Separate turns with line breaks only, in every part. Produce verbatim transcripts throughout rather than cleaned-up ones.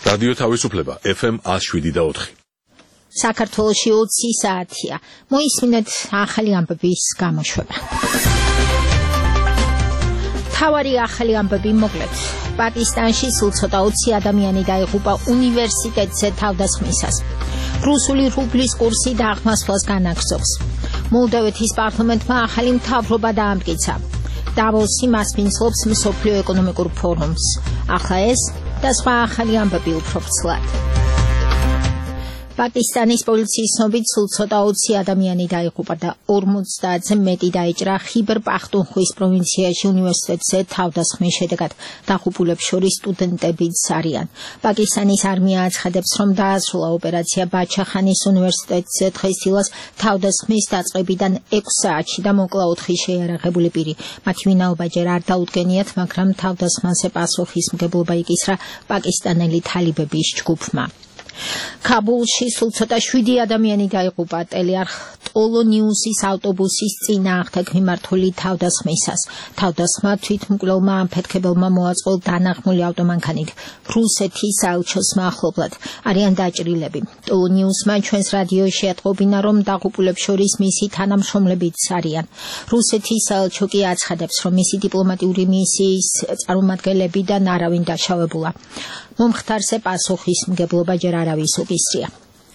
რადიო თავისუფლება ეფ ემ one oh seven და four.
საქართველოში ოცი საათია. მოისმინეთ ახალი ამბების გამოშვება. თავარი ახალი ამბები მოკლედ. პაკისტანში სულ ცოტა ოცი ადამიანი დაიღუპა უნივერსიტეტზე თავდასხმისას. რუსული რუბლის კურსი დაღმასვლას განაგრძობს. მოლდოვეთის პარლამენტმა ახალი მთავრობა დაამტკიცა. დავოსი მასპინძლობს მსოფლიო ეკონომიკურ ფორუმს. ახლა ეს და სხვა ახალი ამბები უფრო ვრცლად. პაკისტანის პოლიციის ცნობით სულ ცოტა ოცი ადამიანი დაიღუპა და ორმოცდაათზე მეტი დაიჭრა ხიბერ პახტუნხვის პროვინციაში უნივერსიტეტზე თავდასხმის შედეგად. დაღუპულებს შორის სტუდენტებიც არიან. პაკისტანის არმია აცხადებს, რომ დაასრულა ოპერაცია ბაჩახანის უნივერსიტეტზე დღესდილას თავდასხმის დაწყებიდან ექვს საათში და მოკლა ოთხი შეიარაღებული პირი. მათი ვინაობა ჯერ არ დაუდგენიათ, მაგრამ თავდასხმაზე პასუხისმგებლობა იკისრა პაკისტანელი თალიბების ჯგუფმა. ქაბულში სულ ცოტა შვიდი ადამიანი დაიღუპა ტელეარხ ტოლო ნიუსის ავტობუსის წინააღმდეგ მიმართული თავდასხმისას. თავდასხმა თვითმკვლელმა ამფეთქებელმა მოაწყო დანაღმული ავტომანქანით რუსეთის საელჩოს მახლობლად. არიან დაჭრილები. ტოლო ნიუსმა ჩვენს რადიოში ეთყობინა, რომ დაღუპულებს შორის მისი თანამშრომლებიც არიან. რუსეთის საელჩო კი აცხადებს, რომ მისი დიპლომატიური მისიის წარმომადგენლებიდან არავინ დაშავებულა. მომხდარზე პასუხისმგებლობა ჯერ არავის უკისრია.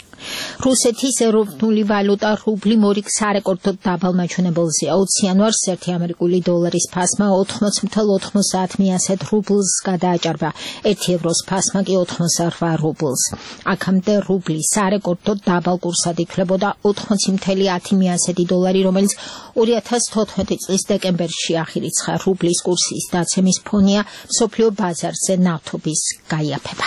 რუსეთის ეროვნული ვალუტა რუბლი მორიგ სარეკორდო დაბალ მაჩვენებელზეა. ოცი იანვარს ერთი ამერიკული დოლარის ფასმა ოთხმოც ათი ოცდაათი რუბლს გადააჭარბა. ერთი ევროს ფასმა კი ოცდაოთხ რუბლს. აქამდე რუბლი სარეკორდო დაბალ კურსად ითვლებოდა ოთხმოცი ათი დოლარი, რომელიც ორი ათას თოთხმეტი წლის დეკემბერში აღირიცხა. რუბლის კურსის დაცემის ფონია მსოფლიო ბაზარზე ნავთობის გაიაფება.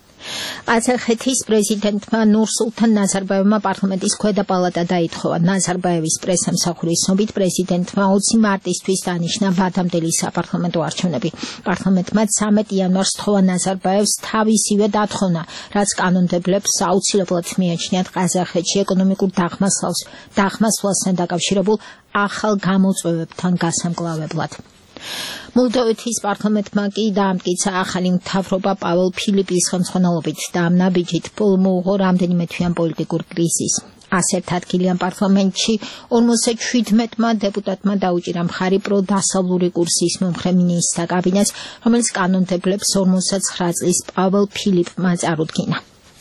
ყაზახეთის პრეზიდენტმა ნურსულთან ნაზარბაევმა პარლამენტის ქვედა პალატა დაითხოვა. ნაზარბაევის პრესამსახურის ცნობით პრეზიდენტმა ოცი მარტისთვის დანიშნა ვადამდელი საპარლამენტო არჩევნები. პარლამენტმა ცამეტი იანვარს სთხოვა ნაზარბაევს თავისივე დათხოვნა, რაც კანონმდებლებს აუცილებლად მიაჩნიათ ყაზახეთში ეკონომიკურ დაღმასვლას დაღმასვლასთან დაკავშირებულ ახალ გამოწვევებთან გასამკლავებლად. მოლდოვეთის პარლამენტმა კი დაამტკიცა ახალი მთავრობა პაველ ფილიპის ხელმძღვანელობით და ამ ნაბიჯით მოუღო რამდენიმე თვიან პოლიტიკურ კრიზისს. ასეთ ადგილიან პარლამენტში ორმოცდაჩვიდმეტმა დეპუტატმა დაუჭირა მხარი პროდასავლური კურსის მომხრე მინისტრთა კაბინეტს, რომელიც კანონმდებლებს ორმოცდაცხრა წლის პაველ ფილიპმა წარუდგინა.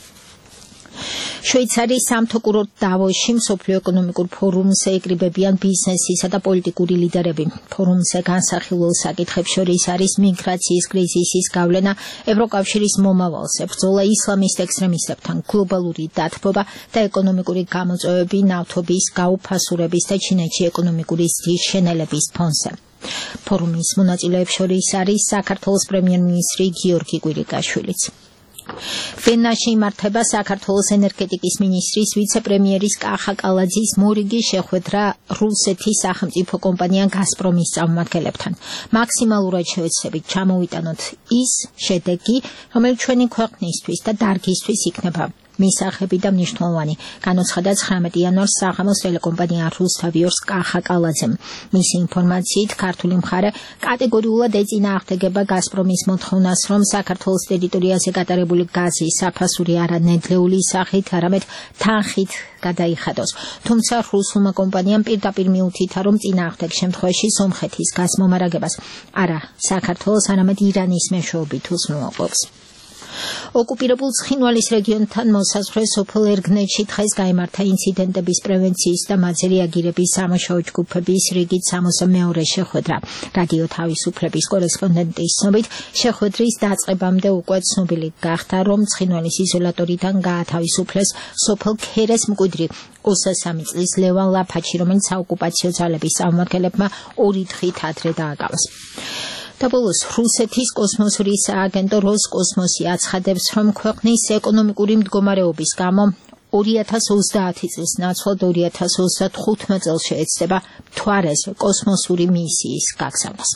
შვეიცარიის სამთო კურორტ დავოსში მსოფლიო ეკონომიკურ ფორუმზე ეკრიბებიან ბიზნესისა და პოლიტიკური ლიდერები. ფორუმზე განსახილველ საკითხებს შორის არის მიგრაციის კრიზისის გავლენა ევროკავშირის მომავალზე, ბრძოლა ისლამისტ ექსტრემისტებთან, გლობალური დათბობა და ეკონომიკური გამოწვევები ნავთობის გაუფასურების და ჩინეთში ეკონომიკური ზრდის შენელების ფონზე. ფორუმის მონაწილეებს შორის არის საქართველოს პრემიერ-მინისტრი გიორგი კვირიკაშვილიც. ვენაში იმართება საქართველოს ენერგეტიკის მინისტრის ვიცე-პრემიერის კახა კალაძის მორიგი შეხვედრა რუსეთის სახელმწიფო კომპანია გაზპრომის წარმომადგენლებთან. მაქსიმალურად შევეცდებით ჩამოვიტანოთ ის შედეგი, რომელიც ჩვენი ქვეყნისთვის და დარგისთვის იქნება მისაღები და მნიშვნელოვანი, განაცხადა ცხრამეტი იანვარს საღამოს ტელეკომპანია რუსთავიორს კახა კალაძემ. მისი ინფორმაციით, ქართული მხარე კატეგორიულად ეწინააღმდეგება გაზპრომის მოთხოვნას, რომ საქართველოს ტერიტორიაზე გატარებული გაზი საფასური არა ნედლეული სახით, არამედ თანხით გადაიხადოს. თუმცა რუსულმა კომპანიამ პირდაპირ მიუთითა, რომ წინააღმდეგ შემთხვევაში სომხეთის გაზმომარაგებას არა საქართველოს, არამედ ირანის მეშვეობით უზრუნველყოფს. ოკუპირებულ ცხინვალის რეგიონთან მოსაზღვრე სოფელ ერგნეთში დღეს გაიმართა ინციდენტების პრევენციის და მათზე რეაგირების სამუშაო ჯგუფების რიგით სამოცდამეორე შეხვედრა. რადიო თავისუფლების კორესპონდენტის ცნობით, შეხვედრის დაწყებამდე უკვე ცნობილი გახდა, რომ ცხინვალის იზოლატორიდან გაათავისუფლეს სოფელ ქერეს მკვიდრი ოცდაოთხ წლის ლევან ლაფაჩი, რომელიც საოკუპაციო ძალების წარმომადგენლებმა ორი დღით ადრე დააკავეს. და ბოლოს რუსეთის კოსმოსური სააგენტო როსკოსმოსი აცხადებს, რომ ქვეყნის ეკონომიკური მდგომარეობის გამო ორი ათას ოცდაათი წლის ნაცვლად ორი ათას ოცდათხუთმეტ წელს შეეცდება მთვარეზე კოსმოსური მისიის გაგზავნას.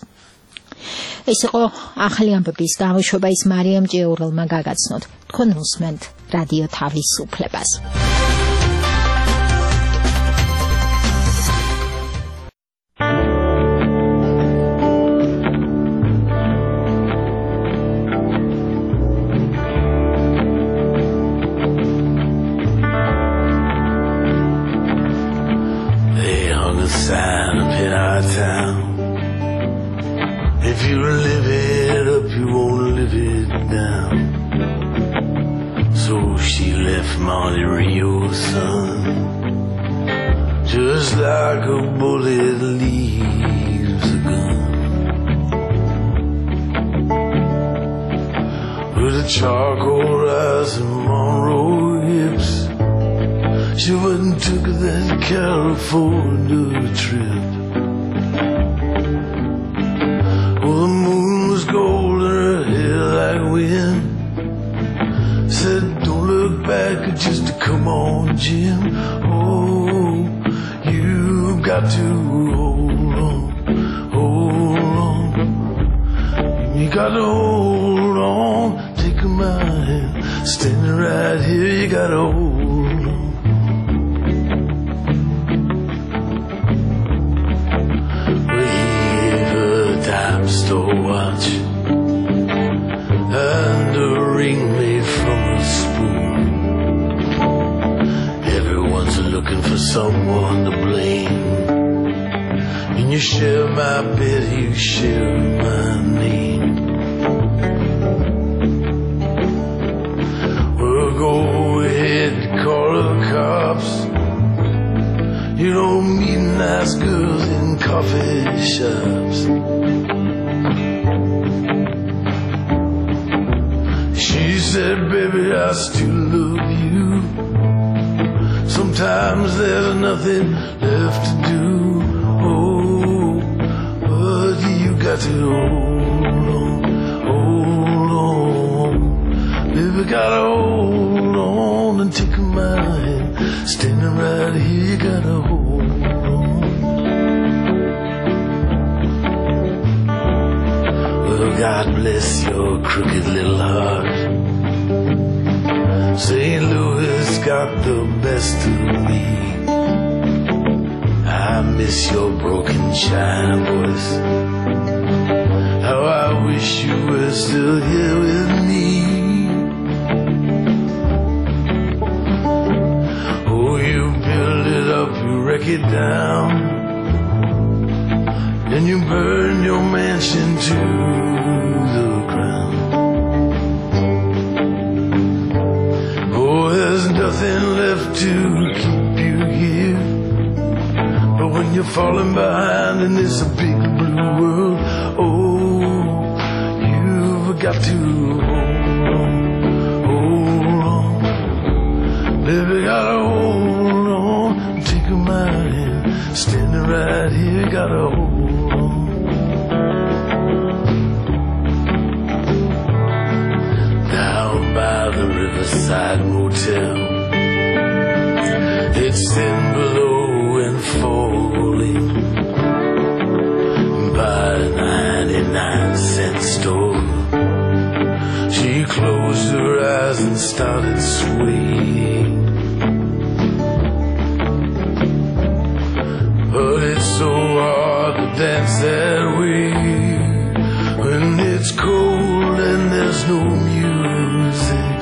ეს იყო ახალი ამბების გამოშვება, ის მარიამ ჭიაურელმა გაგაცნოთ. თქვენ უსმენთ რადიო თავისუფლებას.
hung a sign up in our town. If you live it up, you won't live it down. So she left Monte Rio's son, just like a bullet leaves a gun. With a charcoal rise and Monroe hips, she went and took that California trip. Well, the moon was gold and her hair like wind. Said, don't look back, just come on, Jim. Oh, you've got to hold on, hold on. You got to hold on, take my hand, standing right here, you got to hold on. Store watch and a ring made from a spoon. Everyone's looking for someone to blame. And you share my bed, you share my name. Well, go ahead, call the cops. You don't meet nice girls in coffee shops. She said, baby, I still love you. Sometimes there's nothing left to do. Oh, but you got to hold on, hold on. Baby, gotta hold on and take my hand. Standing right here, you gotta hold on. Well, God bless your crooked little heart. Saint Louis got the best of me. I miss your broken China voice. How I wish you were still here with me. Oh, you build it up, you wreck it down, then you burn your mansion to the ground. There's nothing left to keep you here. But when you're falling behind in this big blue world, oh, you've got to hold on, hold on. Baby, gotta hold on, take my hand, standing right here, gotta hold on. Down by the Riverside Motel, it's thin below and falling by a ninety-nine cent store. She closed her eyes and started swaying. But it's so hard to dance that way when it's cold and there's no music.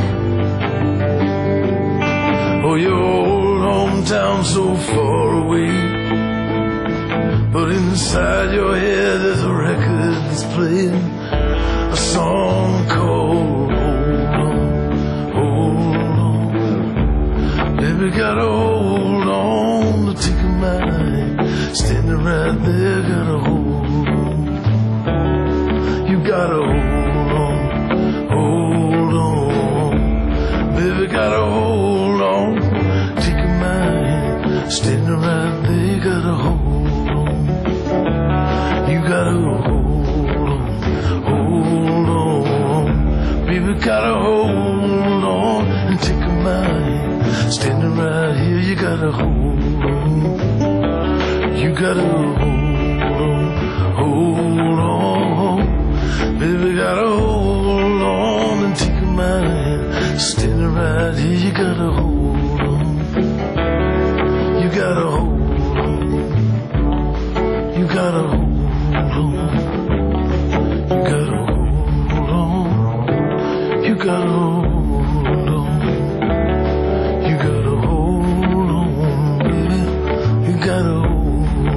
Oh, your old hometown so far away, but inside your head there's a record that's playing a song called Hold On, Hold On. Baby, gotta hold on to take my hand, standing right there, gotta hold on. You gotta hold on, hold on. Baby, gotta hold on, take my hand, standing right there, gotta hold on. You gotta hold on, hold on. Baby, gotta hold on and take my hand, standing right here, you gotta hold on. You gotta hold on, hold on. Baby, gotta hold on and take my hand, standing right here, you gotta hold on. You gotta hold on, you gotta hold on. You gotta hold on, you gotta hold on. You gotta hold on, baby, you gotta hold on.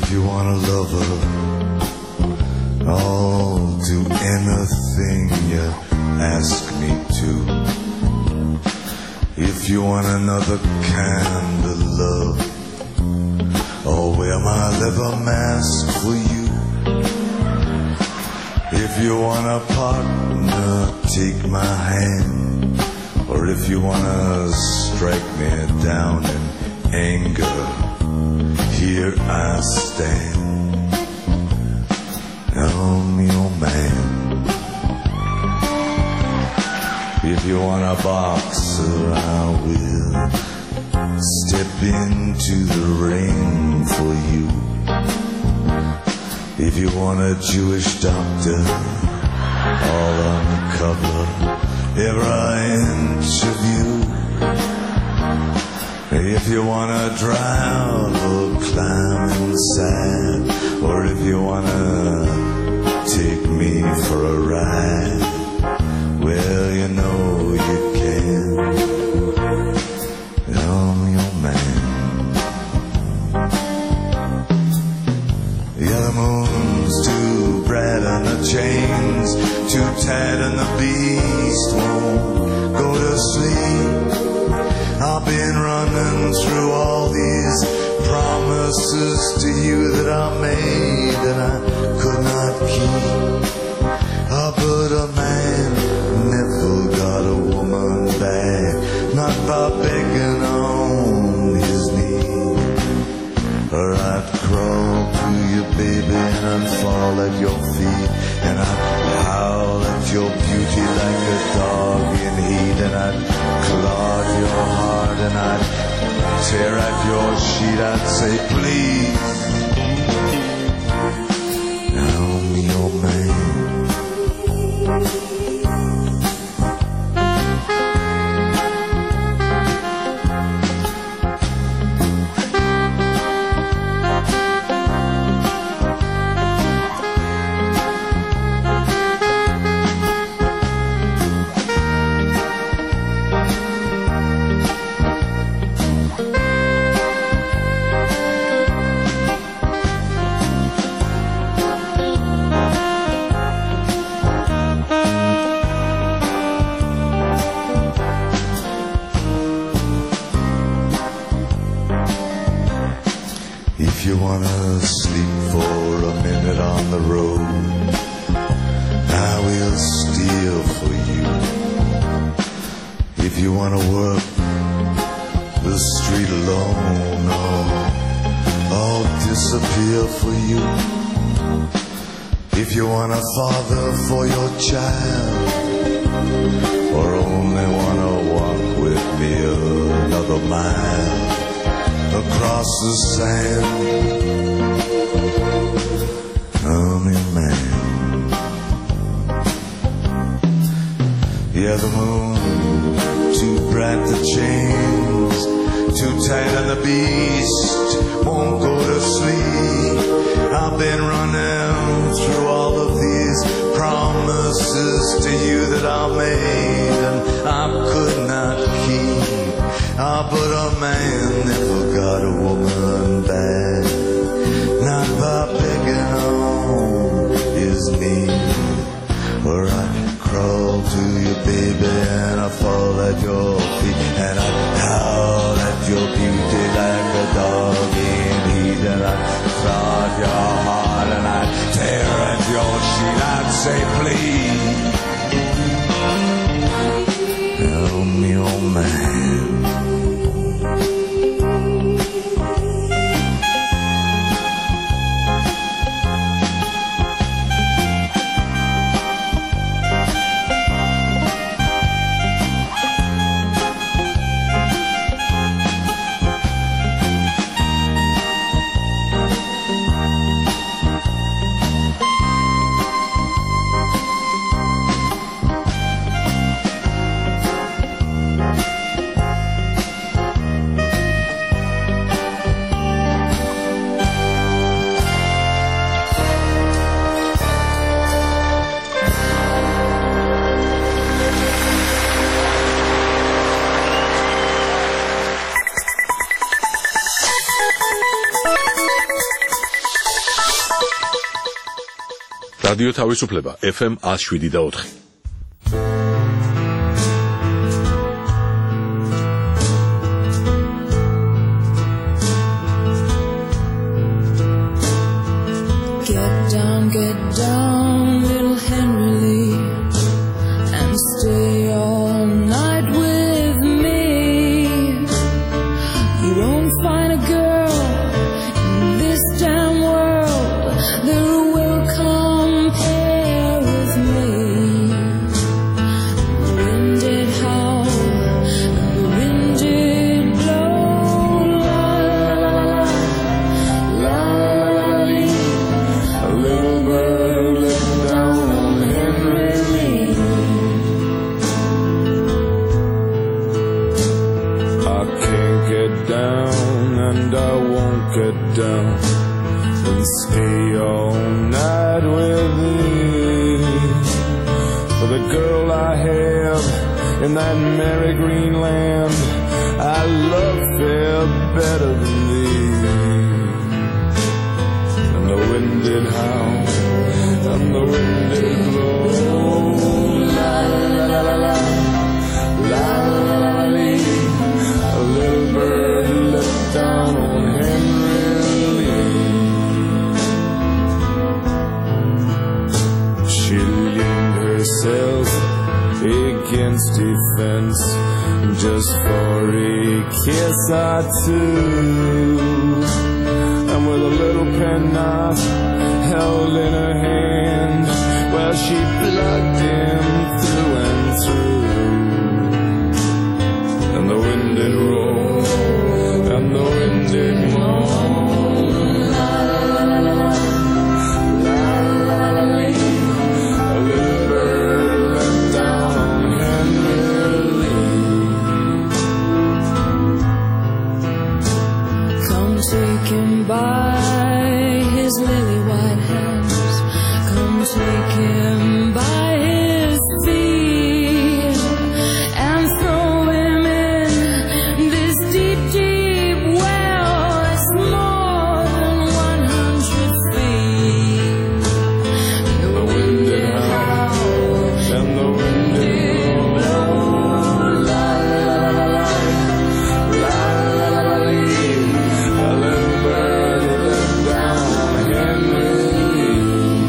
If you want a lover, I'll do anything you ask me to. If you want another kind of love, I'll wear my leather mask for you. If you want a partner, take my hand. Or if you want to strike me down in anger, here I stand. I'm your man. If you want a boxer, I will step into the ring for you. If you want a Jewish doctor, I'll uncover every inch of you. If you want to drive or climb inside, or if you want to take me for a ride, well, you know you can. I'm your man. Yeah, the moon's too bright and the chains too tight and the beast won't go to sleep. I've been running through all these promises to you that I made and I could not keep. Oh, but a man never got a woman back, not by begging on his knee. Or I'd crawl to you, baby, and I'd fall at your feet, and I'd howl at your beauty like a dog in heat, and I'd claw at your heart, and I'd tear at your sheet. I'd say, please, I'm your man. If you wanna sleep for a minute on the road, I will steal for you. If you wanna work the street alone, oh, I'll disappear for you. If you want a father for your child, or only wanna walk with me another mile across the sand, I'm your man. Yeah, the moon too bright, the chains too tight, and the beast won't go to sleep. I've been running through all of these promises to you that I made and I could not keep. Ah, but a man never got a woman back, not by begging on his knee. Or I'd crawl to you, baby, and I'd fall at your feet, and I'd howl at your beauty like a dog in heat, and I'd claw at your heart, and I'd tear at your sheet. I'd say, please, I'm your man.
რადიო თავისუფლება ეფ ემ one oh seven და four.
Get down, get down, little Henry Lee, and stay all night with me. You won't find a girl in this damn world that will compare with me. The wind did howl, and the wind did blow, la la la la la la. A little bird looked down on Henry Lee. I can't get down and I won't get down and stay all night with thee. For the girl I have in that merry green land, I love fair better than thee. And the wind did howl, and the wind did blow, la la la la la, la la la la. A little bird looked down on Henry Lee. She leaned herself against a fence just for a kiss or two. And with a little penknife held in her hand, well, she plugged him through and through. And the wind did roll, and the wind did moan, la la la la la, la la la la. A little bird looked down on Henry Lee. Come take him by his lily white hands, come take him by his feet, and throw him in this deep, deep well that's more than one hundred feet. And the wind did howl, and the wind did blow, la la la la la, la la la la. A little bird looked down on Henry Lee.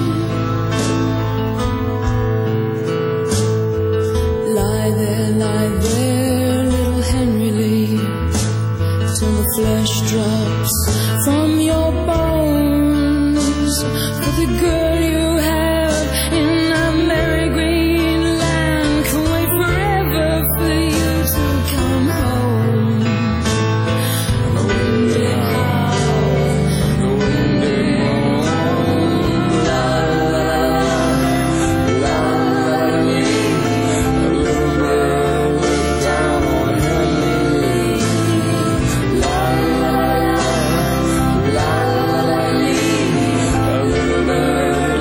Lie there, lie there, little Henry Lee, till the flesh drops from your bones. For the girl you have in that merry green land can wait forever for you to come home. And the wind did howl, and the wind did moan, la la la la, la la la. A little bird looked down on Henry Lee, la la la la, la la la. A little bird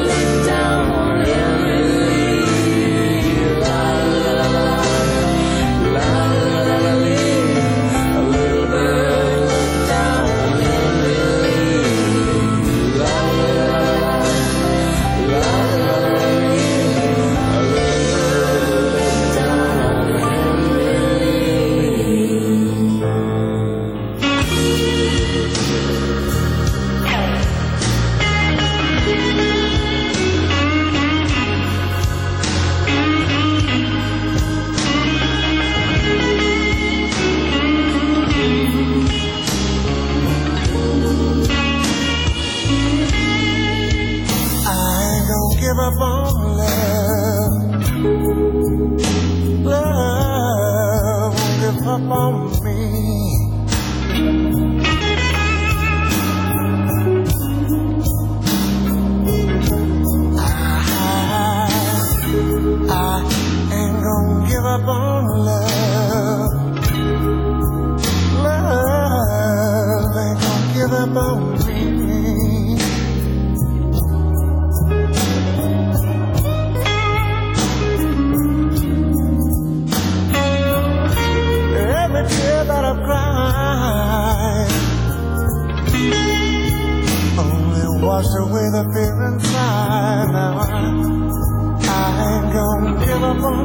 wash away the fear inside. Now I, I ain't gonna give up on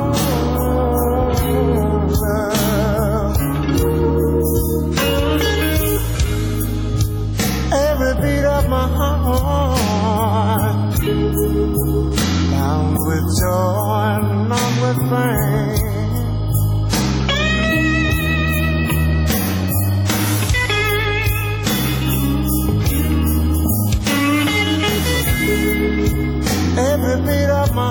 love. Every beat of my heart bound with joy and not with pain. Every beat of my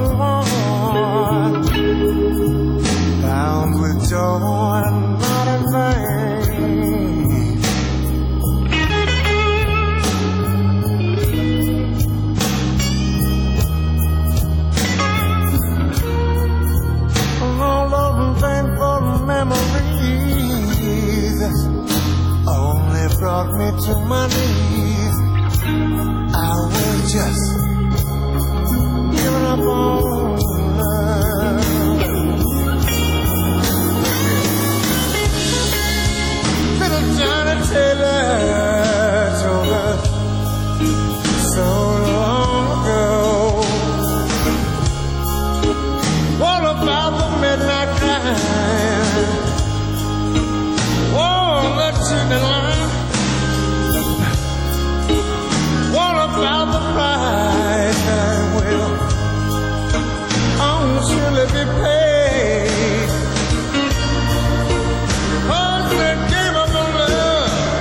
heart bound with joy and not in vain. All those painful memories only brought me to my knees. I was just giving up on love. Little Johnny Taylor told us so long ago. What about the midnight crying? Oh, the chicken line. What about the price that will surely be paid? Oh, they gave up on love.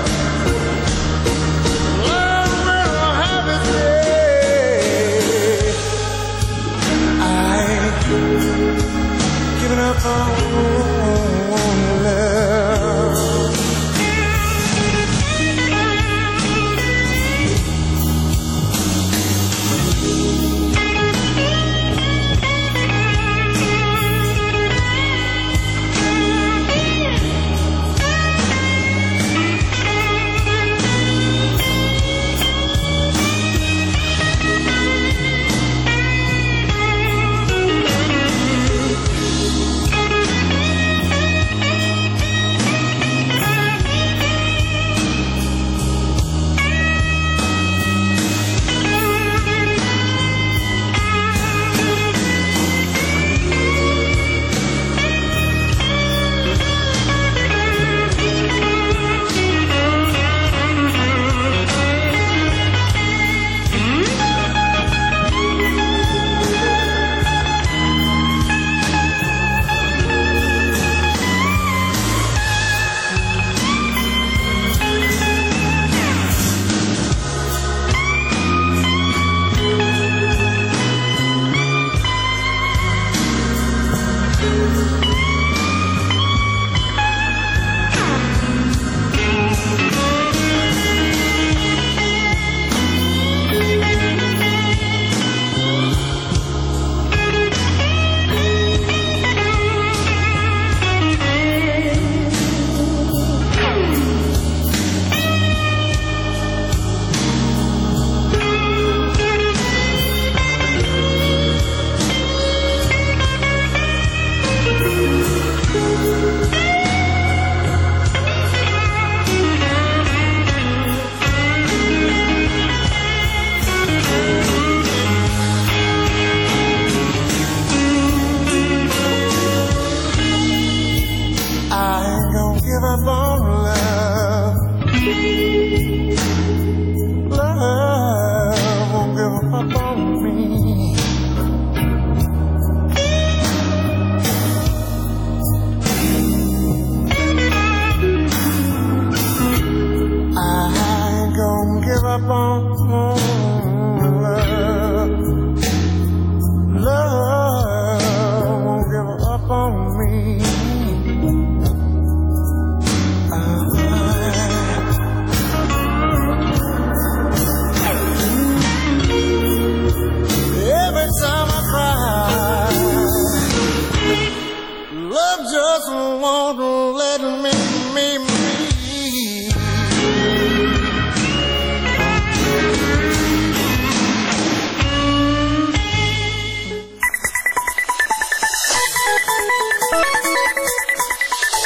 Love will have its day. I ain't giving up on love.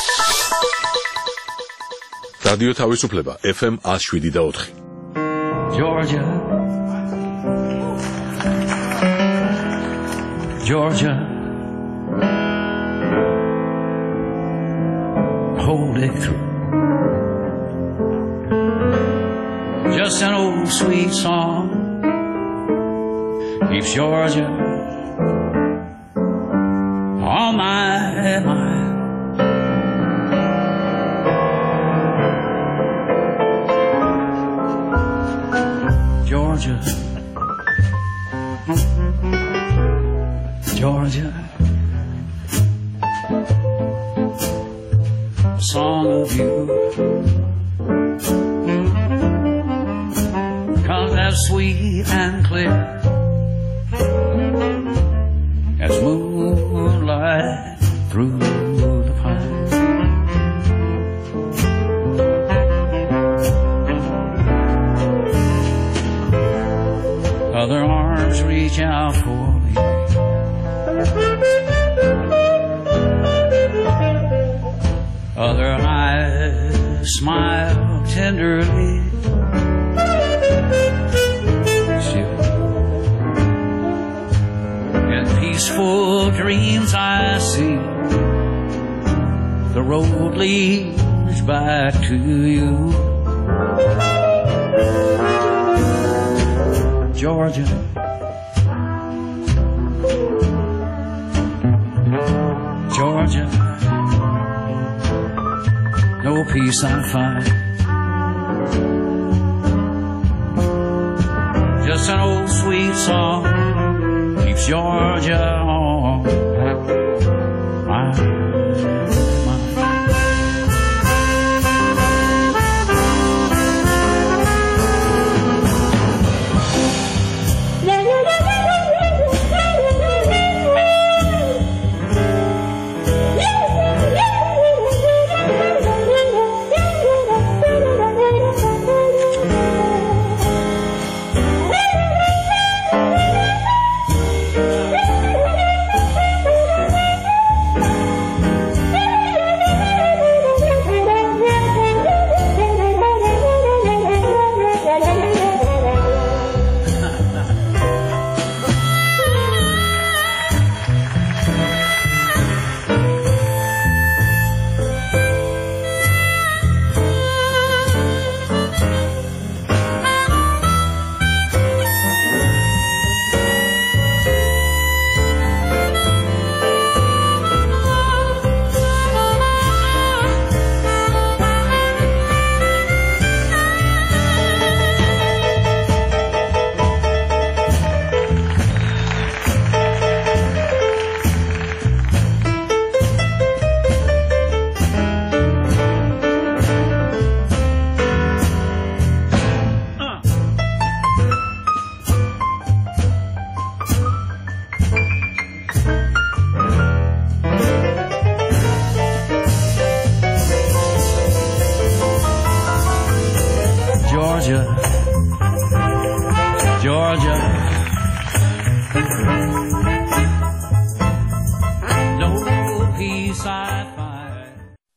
რადიო თავისუფლება ეფ ემ one oh seven და four.
Georgia, Georgia, hold it through. Just an old sweet song keeps Georgia on my mind. Georgia, Georgia, a song of you comes as sweet and clear as moonlight through the pines. Other arms reach out for me, other eyes smile tenderly. Still, in peaceful dreams I see the road leads back to you. Georgia, Georgia, no peace I find, just an old sweet song keeps Georgia on my mind. Georgia, Georgia, no peace I find.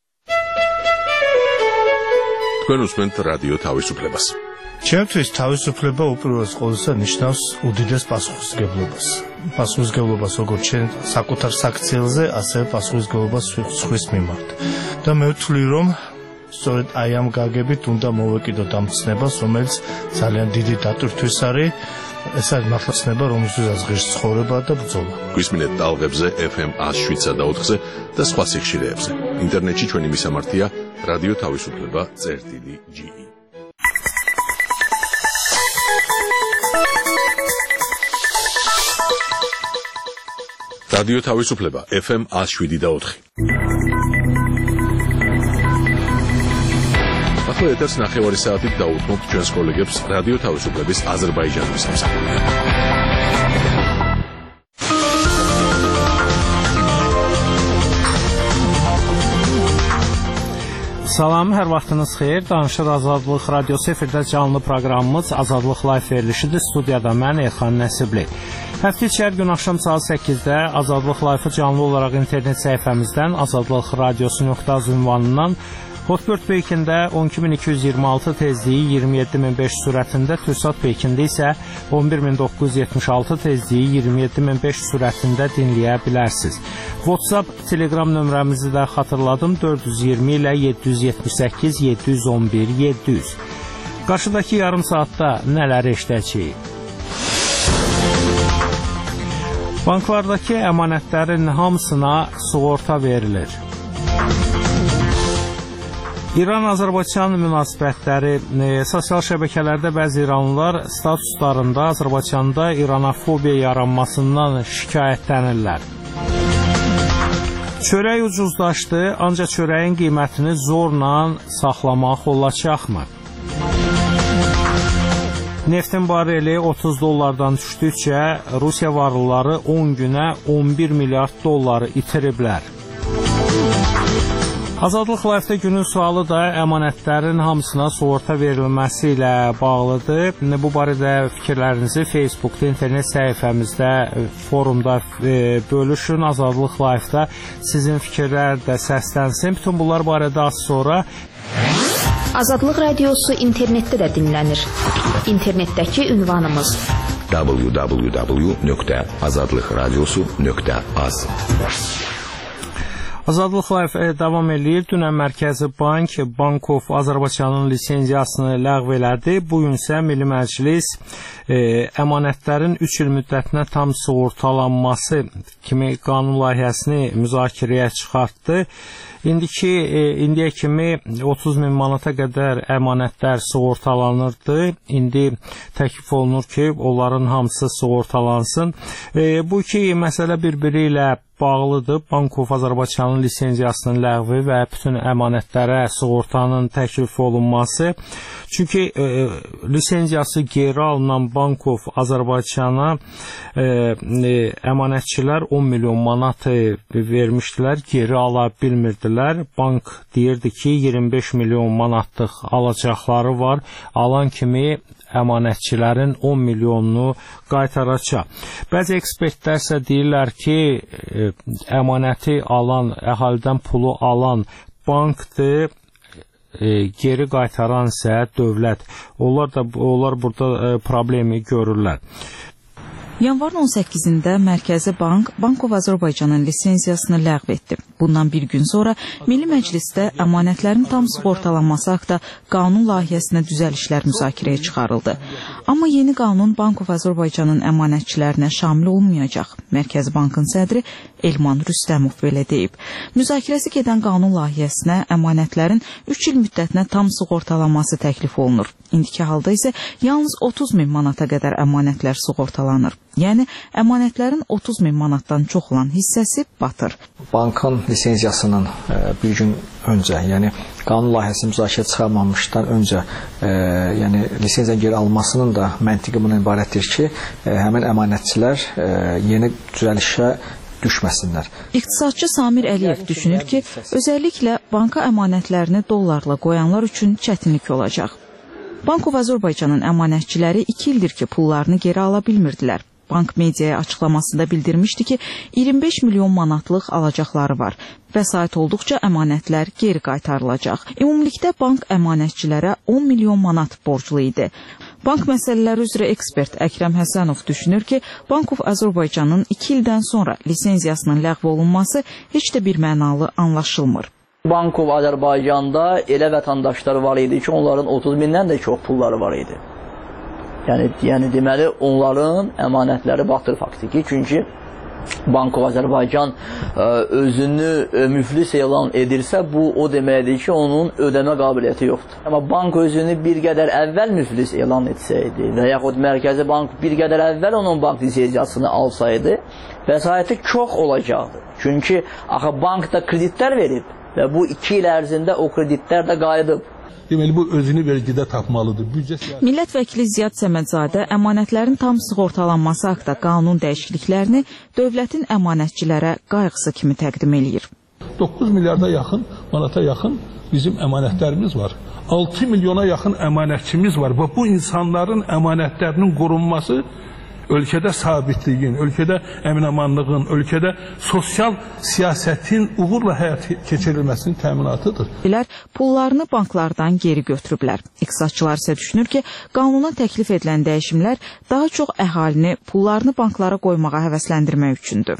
თქვენ უსმენთ რადიო თავისუფლებას.
ჩემთვის თავისუფლება უპირველეს ყოვლისა ნიშნავს უდიდეს პასუხისმგებლობას. პასუხისმგებლობას როგორც ჩვენ საკუთარ საქციელზე, ასევე პასუხისმგებლობას სხვის მიმართ. და მე ვთვლი, რომ სწორედ აი ამ გაგებით უნდა მოვეკიდოთ ამ ცნებას, რომელიც ძალიან დიდი დატვირთვის არის. ეს არის მართლა ცნება, რომელსაც ღირს ცხოვრება და ბრძოლა.
გვისმინეთ ტალღებზე ეფ ემ one oh seven და ოთხზე და სხვა სიხშირეებზე. ინტერნეტში ჩვენი მისამართია რადიო თავისუფლება წერტილი ჯი ი. რადიო თავისუფლება ეფ ემ one oh seven და ოთხი. ახლა ეთერს ნახევარი საათით დაუთმობთ ჩვენს კოლეგებს რადიო თავისუფლების აზერბაიჯანის სამსახურში.
Salam, hər vaxtınız xeyir. Danışır Azadlıq Radiosu efirdə canlı proqramımız Azadlıq Live verilişidir. Studiyada mən Elxan Nəsibli. Həftə içi hər gün axşam saat səkkizdə Azadlıq Live-ı canlı olaraq internet səhifəmizdən azadlıq radiosu nöqtə az ünvanından Hotbird Peykində on iki min iki yüz iyirmi altı tezliyi iyirmi yeddi min beş sürətində, Türksat Peykində isə on bir min doqquz yüz yetmiş altı tezliyi iyirmi yeddi min beş sürətində dinləyə bilərsiniz. WhatsApp, Telegram nömrəmizi də xatırladım, dörd yüz iyirmi ilə yeddi yüz yetmiş səkkiz yeddi yüz on bir yeddi yüz. Qarşıdakı yarım saatda nələr eşidəcəyik? Banklardakı əmanətlərin hamısına sığorta verilir. İran-Azərbaycan münasibətləri, e, sosial şəbəkələrdə bəzi İranlılar statuslarında Azərbaycanda İranofobiya yaranmasından şikayətlənirlər. Çörək ucuzlaşdı, ancaq çörəyin qiymətini zorla saxlamaq olacaqmı? Neftin bareli otuz dollardan düşdükcə Rusiya varlıları on günə on bir milyard dolları itiriblər. Azadlıq Live-də günün sualı da əmanətlərin hamısına sığorta verilməsi ilə bağlıdır. Bu barədə fikirlərinizi Facebookda, internet səhifəmizdə, forumda bölüşün. Azadlıq Live-da sizin fikirlər də səslənsin. Bütün bunlar barədə az sonra.
Azadlıq Radiosu internetdə də dinlənir. İnternetdəki ünvanımız
w w w nöqtə azadlıq radiosu nöqtə az.
Azadlıq Live davam eləyir. Dünən Mərkəzi Bank, Bank of Azərbaycanın lisenziyasını ləğv elədi. Bugün isə Milli Məclis e, əmanətlərin üç il müddətinə tam sığortalanması kimi qanun layihəsini müzakirəyə çıxartdı. İndiki, e, indiyə kimi otuz min manata qədər əmanətlər sığortalanırdı. İndi təklif olunur ki, onların hamısı sığortalansın. E, bu iki məsələ bir-biri ilə bağlıdır. Bank of Azərbaycanın lisenziyasının ləğvi və bütün əmanətlərə sığortanın təklif olunması. Çünki e, lisenziyası geri alınan Bank of Azərbaycana e, e, əmanətçilər on milyon manat e, vermişdilər, geri ala bilmirdilər. Bank deyirdi ki, iyirmi beş milyon manatlıq alacaqları var. Alan kimi əmanətçilərin on milyonunu qaytaracaq. Bəzi ekspertlər isə deyirlər ki, e, əmanəti alan, əhalidən pulu alan bankdır, e, geri qaytaran isə dövlət. Onlar da onlar burada e, problemi görürlər.
Yanvarın on səkkizində Mərkəzi Bank, Bank of Azərbaycanın lisenziyasını ləğv etdi. Bundan bir gün sonra Milli Məclisdə əmanətlərin tam sığortalanması haqqında qanun layihəsinə düzəlişlər müzakirəyə çıxarıldı. Amma yeni qanun Bank of Azərbaycanın əmanətçilərinə şamil olmayacaq. Mərkəzi Bankın sədri Elman Rüstəmov belə deyib. Müzakirəsi gedən qanun layihəsinə əmanətlərin üç il müddətinə tam sığortalanması təklif olunur. İndiki halda isə yalnız otuz min manata qədər əmanətlər sığortalanır. Yəni, əmanətlərin otuz min manatdan çox olan hissəsi batır.
Bankın lisenziyasının e, bir gün öncə, yəni qanun layihəsi müzakirə çıxarmamışdan öncə e, yəni lisenziya geri almasının da məntiqi bundan ibarətdir ki, e, həmin əmanətçilər e, yeni düzəlişə düşməsinlər.
İqtisadçı Samir Əliyev düşünür ki, özəlliklə banka əmanətlərini dollarla qoyanlar üçün çətinlik olacaq. Bank of Azərbaycanın əmanətçiləri iki ildir ki, pullarını geri ala bilmirdilər. Bank mediaya açıqlamasında bildirmişdi ki, iyirmi beş milyon manatlıq alacaqları var. Vəsait olduqca əmanətlər geri qaytarılacaq. Ümumilikdə bank əmanətçilərə on milyon manat borclu idi. Bank məsələləri üzrə ekspert Əkrəm Həsənov düşünür ki, Bank of Azərbaycanın iki ildən sonra lisenziyasının ləğv olunması heç də bir mənalı anlaşılmır.
Bank of Azərbaycanda elə vətəndaşları var idi ki, onların otuz mindən də çox pulları var idi. Yəni, yəni deməli, onların əmanətləri batır faktiki. Çünki Bank of Azərbaycan özünü müflis elan edirsə, bu o deməkdir ki, onun ödəmə qabiliyyəti yoxdur. Amma bank özünü bir qədər əvvəl müflis elan etsəydi və yaxud Mərkəzi Bank bir qədər əvvəl onun bank lisenziyasını alsaydı, vəsaiti çox olacaqdı. Çünki axı bank da kreditlər verib və bu iki il ərzində o kreditlər də qayıdıb.
Deməli, bu özünü vergidə tapmalıdır. Büdcə...
Millət vəkili Ziyad Səmədzadə əmanətlərin tam sığortalanması haqqında qanun dəyişikliklərini dövlətin əmanətçilərə qayğısı kimi təqdim eləyir.
doqquz milyarda yaxın, manata yaxın bizim əmanətlərimiz var. altı milyona yaxın əmanətçimiz var və bu insanların əmanətlərinin qorunması ölkədə sabitliyin, ölkədə əmin-amanlığın, ölkədə sosial siyasətin uğurla həyat keçirilməsinin təminatıdır.
Bilər pullarını banklardan geri götürüblər. İqtisadçılar isə düşünür ki, qanuna təklif edilən dəyişimlər daha çox əhalini pullarını banklara qoymağa həvəsləndirmək üçündür.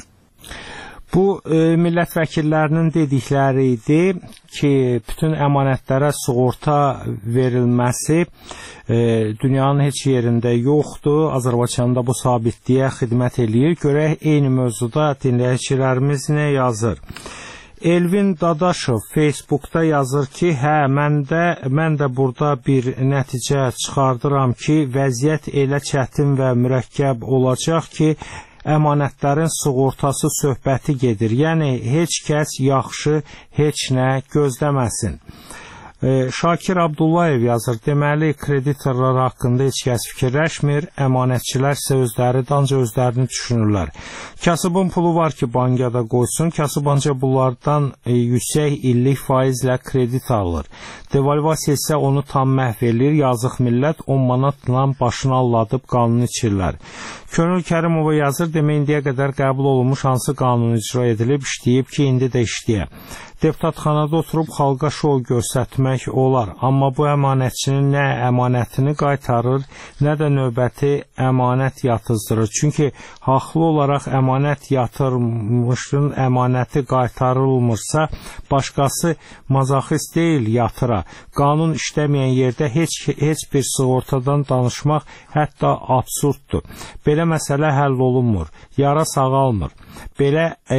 Bu e, millət vəkillərinin dedikləri idi ki, bütün əmanətlərə sığorta verilməsi e, dünyanın heç yerində yoxdur. Azərbaycanda bu sabitliyə xidmət eləyir. Görək eyni mövzuda dinləyicilərimiz nə yazır. Elvin Dadaşov Facebookda yazır ki, hə, mən də, mən də burada bir nəticə çıxardıram ki, vəziyyət elə çətin və mürəkkəb olacaq ki, əmanətlərin sığortası söhbəti gedir. Yəni, heç kəs yaxşı, heç nə gözləməsin. E, Şakir Abdullayev yazır, deməli, kreditorlar haqqında heç kəs fikirləşmir, əmanətçilər isə özləri danca özlərini düşünürlər. Kasıbın pulu var ki, bankada qoysun, kasıb ancaq bunlardan e, yüksək illik faizlə kredit alır. Devalvasiya isə onu tam məhv edir, yazıq millət on manatla başını alladıb qanunu içirlər. Könül Kərimova yazır, demək indiyə qədər qəbul olunmuş hansı qanun icra edilib, işləyib ki, indi də işləyə. Deputatxanada oturub xalqa şou göstərmək olar, amma bu əmanətçinin nə əmanətini qaytarır, nə də növbəti əmanət yatızdırır. Çünki haqlı olaraq əmanət yatırmışın əmanəti qaytarılmırsa, başqası mazaxist deyil yatıra. Qanun işləməyən yerdə heç, heç bir sığortadan danışmaq hətta absurddur. Belə məsələ həll olunmur, yara sağalmır. Belə e,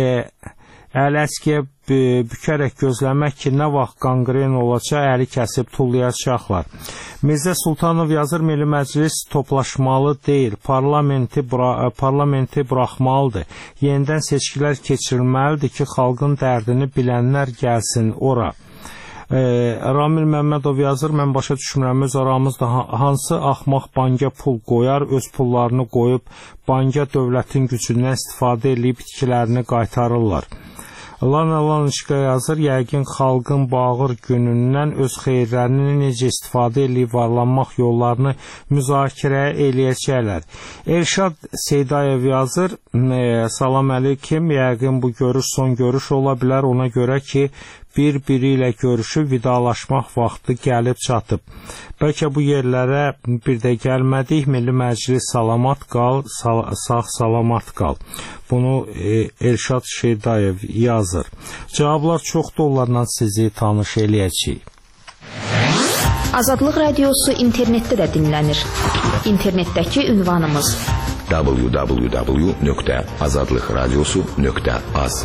əl əskiyə bükərək gözləmək ki, nə vaxt qanqren olacaq, əli kəsib tullayacaqlar. Mirzə Sultanov yazır, Milli Məclis toplaşmalı deyil, parlamenti, bura, parlamenti buraxmalıdır. Yenidən seçkilər keçirilməlidir ki, xalqın dərdini bilənlər gəlsin ora. E, Ramil Məmmədov yazır, mən başa düşmürəm, öz aramızda hansı axmaq banka pul qoyar, öz pullarını qoyub banka dövlətin gücündən istifadə edib itkilərini qaytarırlar. Lana Lanışqa yazır, yəqin xalqın bağır günündən öz xeyirlərini necə istifadə edib varlanmaq yollarını müzakirə eləyəcəklər. Elşad Seydayev yazır, salam əleyküm, yəqin bu görüş son görüş ola bilər, ona görə ki, bir-biri ilə görüşüb vidalaşmaq vaxtı gəlib çatıb. Bəlkə bu yerlərə bir də gəlmədik, Milli Məclis salamat qal, sal sağ salamat qal. Bunu e, Elşad Şeydayev yazır. Cavablar çoxdur, onlarla sizi tanış eləyəcəyik.
Azadlıq Radiosu internetdə də dinlənir. İnternetdəki ünvanımız
w w w nöqtə azadlıqradiosu nöqtə az.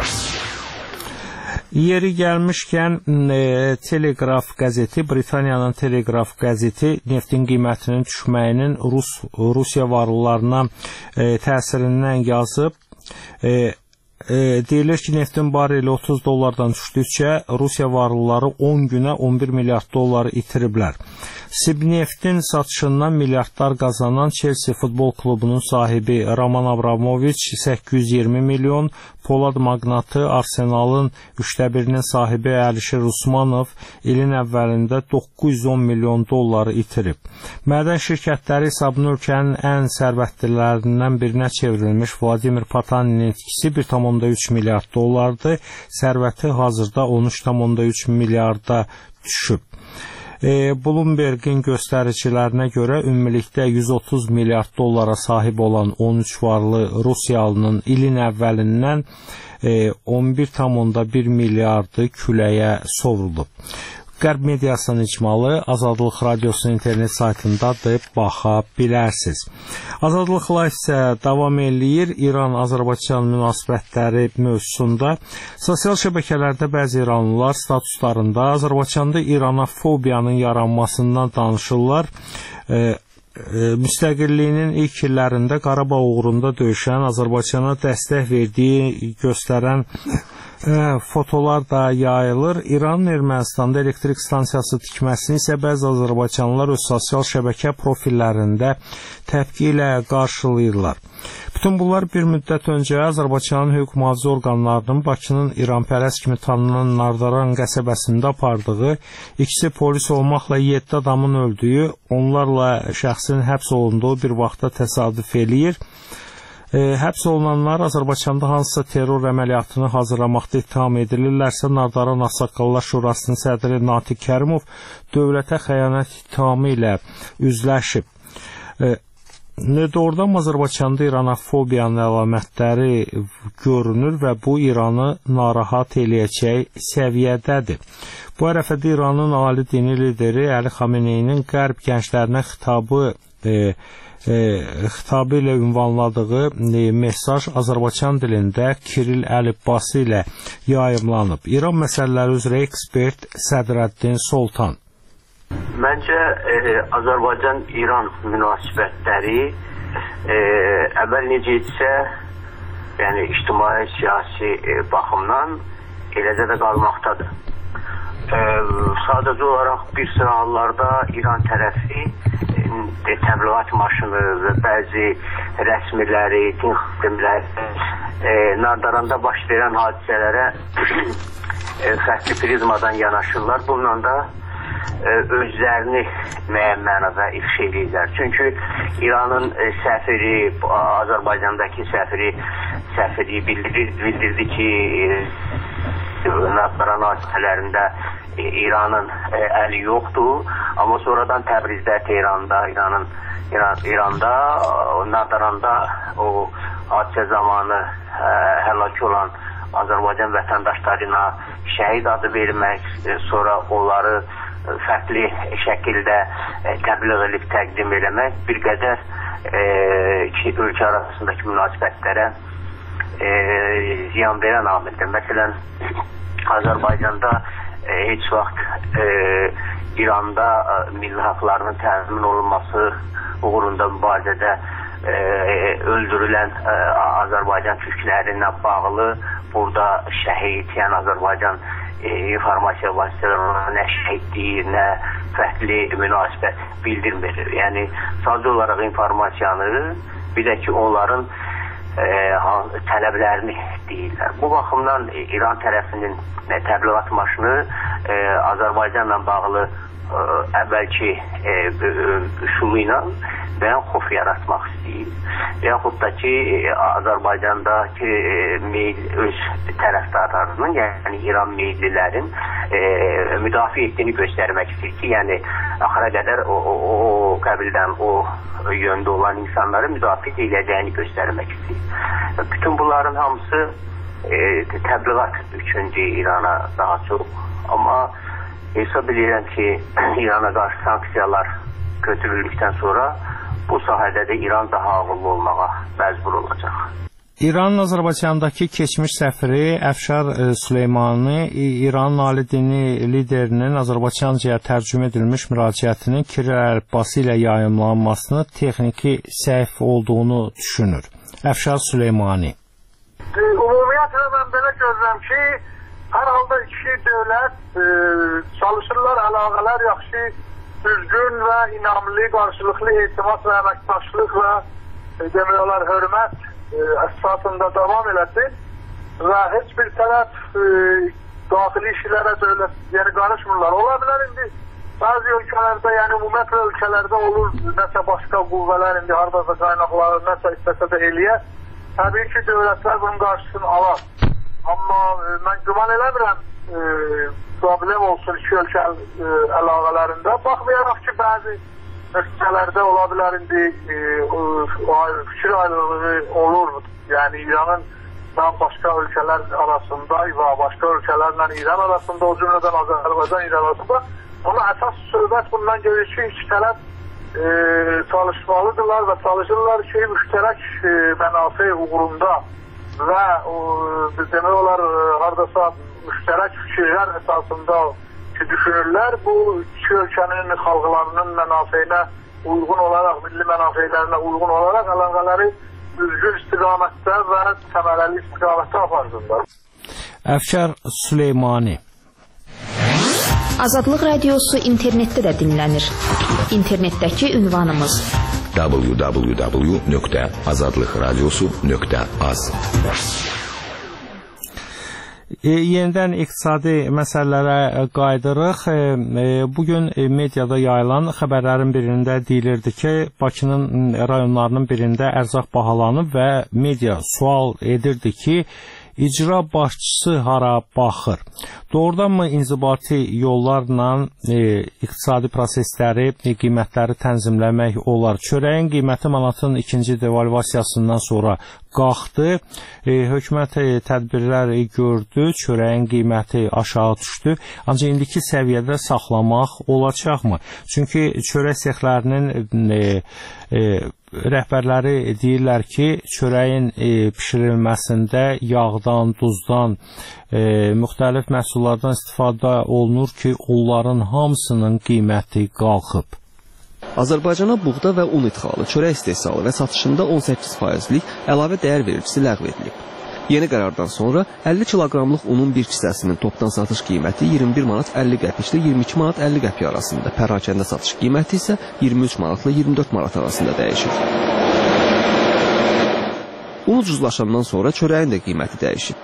Yeri gəlmişkən e, Telegraf qəzeti, Britaniyanın Telegraf qəzeti neftin qiymətinin düşməyinin Rus, Rusiya varlılarına e, təsirindən yazıb. E, e, deyilir ki, neftin bareli otuz dollardan düşdükcə Rusiya varlıları on günə on bir milyard dolları itiriblər. Sibneftin satışından milyardlar qazanan Chelsea futbol klubunun sahibi Roman Abramovich səkkiz yüz iyirmi milyon, Polad magnatı Arsenalın üçdə birinin sahibi Əlişir Usmanov ilin əvvəlində doqquz yüz on milyon dolları itirib. Mədən şirkətləri hesabını ölkənin ən sərvətlilərindən birinə çevrilmiş Vladimir Patanin itkisi bir tam onda üç milyard dollardır. Sərvəti hazırda on üç tam onda üç milyarda düşüb. E, Bloomberg'in göstəricilərinə görə ümumilikdə yüz otuz milyard dollara sahib olan on üç varlı Rusiyalının ilin əvvəlindən e, on bir tam onda bir miljardı küləyə sovrulub. Qərb mediasının icmalı Azadlıq Radiosunun internet saytındadır, baxa bilərsiniz. Azadlıq Live isə davam eləyir. İran-Azərbaycan münasibətləri mövzusunda sosial şəbəkələrdə bəzi İranlılar statuslarında Azərbaycanda İranofobiyanın yaranmasından danışırlar. E, e, müstəqilliyinin ilk illərində Qarabağ uğrunda döyüşən, Azərbaycana dəstək verdiyi göstərən fotolar da yayılır. İranın Ermənistanda elektrik stansiyası tikməsini isə bəzi azərbaycanlılar öz sosial şəbəkə profillərində təpki ilə qarşılayırlar. Bütün bunlar bir müddət öncə Azərbaycanın hüquq mühafizə orqanlarının Bakının İranpərəst kimi tanınan Nardaran qəsəbəsində apardığı, ikisi polis olmaqla yeddi adamın öldüyü, onlarla şəxsin həbs olunduğu bir vaxtda təsadüf eləyir. E, həbs olunanlar Azərbaycanda hansısa terror əməliyyatını hazırlamaqda ittiham edilirlərsə, Nardaran Ağsaqqallar Şurasının sədri Natiq Kərimov dövlətə xəyanət ittihamı ilə üzləşib. E, Doğrudan Azərbaycanda İranofobiyanın əlamətləri görünür və bu İranı narahat eləyəcək səviyyədədir. Bu ərəfədə İranın ali dini lideri Əli Xameneyinin qərb gənclərinə xitabı e, e, xitabı ilə ünvanladığı e, mesaj Azərbaycan dilində Kiril əlifbası ilə yayımlanıb. İran məsələləri üzrə ekspert Sədrəddin Soltan.
Məncə e, Azərbaycan-İran münasibətləri e, əvvəl necə etsə, yəni ictimai, siyasi e, baxımdan eləcə də qalmaqdadır. E, sadəcə olaraq bir sıra hallarda İran tərəfi e, təbliğat maşını və bəzi rəsmiləri, din xadimləri e, Nardaranda baş verən hadisələrə e, fərqli prizmadan yanaşırlar. Bununla da özlərini müəyyən mənada ifşa edirlər. Çünki İranın e, səfiri, Azərbaycandakı səfiri səfiri bildirdi, bildirdi ki, e, Nardaran hadisələrində e, İranın e, əli yoxdur. Amma sonradan Təbrizdə, Tehranda, İranın İran, İranda, Nardaranda o hadisə zamanı e, həlak olan Azərbaycan vətəndaşlarına şəhid adı vermək, e, sonra onları fərqli şəkildə e, təbliğ edib təqdim eləmək bir qədər e, iki ölkə arasındakı münasibətlərə e, ziyan verən amildir. Məsələn, Azərbaycanda e, heç vaxt e, İranda e, milli haqlarının təmin olunması uğrunda mübarizədə e, öldürülən e, Azərbaycan türklərinə bağlı burada şəhid, yəni Azərbaycan E, informasiya vasitələrində nə şəhiddir, nə fərqli münasibət bildirmir. Yəni, sadəcə olaraq informasiyanı, bir də ki, onların e, tələblərini deyirlər. Bu baxımdan e, İran tərəfinin e, təbliğat maşını e, Azərbaycanla bağlı e, əvvəlki e, üsulu ilə bəyan xof yaratmaq istəyir. Və yaxud da ki, Azərbaycandakı e, meyl öz tərəfdarlarının, yəni İran meyillilərin e, müdafiə etdiyini göstərmək istəyir ki, yəni axıra qədər o, o, o qəbildən, o yöndə olan insanları müdafiə ediləcəyini göstərmək istəyir. Bütün bunların hamısı e, təbliğat üçündür İrana daha çox. Amma hesab edirəm ki, İrana qarşı sanksiyalar götürüldükdən sonra bu sahədə də İran daha ağıllı olmağa məcbur olacaq.
İranın Azərbaycandakı keçmiş səfiri Əfşar Süleymani İranın ali dini liderinin Azərbaycancaya tərcümə edilmiş müraciətinin Kiril əlifbası ilə yayımlanmasını texniki səhv olduğunu düşünür. Əfşar Süleymani.
Ümumiyyətlə mən belə görürəm ki, hər halda iki dövlət e, çalışırlar, əlaqələr yaxşı, düzgün və inamlı, qarşılıqlı etimad və əməkdaşlıq və e, demək olar hörmət e, əsasında davam eləsin və heç bir tərəf e, daxili işlərə dövlət, yəni qarışmırlar. Ola bilər indi bəzi ölkələrdə, yəni ümumiyyətlə ölkələrdə olur nəsə başqa qüvvələr indi haradasa qaynaqları nəsə istəsə də eləyə. Təbii ki, dövlətlər bunun qarşısını alar. Amma e, mən güman eləmirəm e, problem olsun iki ölkə e, əlaqələrində. Baxmayaraq ki, bəzi ölkələrdə ola bilər indi e, fikir ayrılığı olur. Yəni İranın başqa ölkələr arasında və başqa ölkələrlə İran arasında, o cümlədən Azərbaycan İran arasında. Amma əsas söhbət bundan gelir ki, iki tərəf e, çalışmalıdırlar və çalışırlar ki, müştərək e, mənafe uğrunda və o, demək olar haradasa müştərək fikirlər əsasında ki, düşünürlər. Bu iki ölkənin xalqlarının mənafeyinə uyğun olaraq, milli mənafeylərinə uyğun olaraq əlaqələri düzgün istiqamətdə və təmələli istiqamətdə aparsınlar.
Əfkar Süleymani.
Azadlıq Radiosu internetdə də dinlənir. İnternetdəki ünvanımız
w w w nöqtə azadlıq radiosu nöqtə az.
E, yenidən iqtisadi məsələlərə qaydırıq. E, e, bugün e, mediada yayılan xəbərlərin birində deyilirdi ki, Bakının rayonlarının birində ərzaq bahalanıb və media sual edirdi ki, icra başçısı hara baxır? Doğrudanmı inzibati yollarla e, iqtisadi prosesləri, e, qiymətləri tənzimləmək olar? Çörəyin qiyməti manatın ikinci devalvasiyasından sonra qalxdı. E, hökumət e, tədbirlər e, gördü, çörəyin qiyməti aşağı düşdü. Ancaq indiki səviyyədə saxlamaq olacaqmı? Çünki çörək sexlərinin e, e, rəhbərləri deyirlər ki, çörəyin e, pişirilməsində yağdan, duzdan, e, müxtəlif məhsullardan istifadə olunur ki, onların hamısının qiyməti qalxıb.
Azərbaycana buğda və un ixalı, çörək istehsalı və satışında on səkkiz faizlik əlavə dəyər vericisi ləğv edilib. Yeni qərardan sonra əlli kiloqramlıq unun bir kisəsinin topdan satış qiyməti iyirmi bir manat əlli qəpiklə iyirmi iki manat əlli qəpik arasında, pərakəndə satış qiyməti isə iyirmi üç manatla iyirmi dörd manat arasında dəyişir. Un ucuzlaşandan sonra çörəyin də qiyməti dəyişir.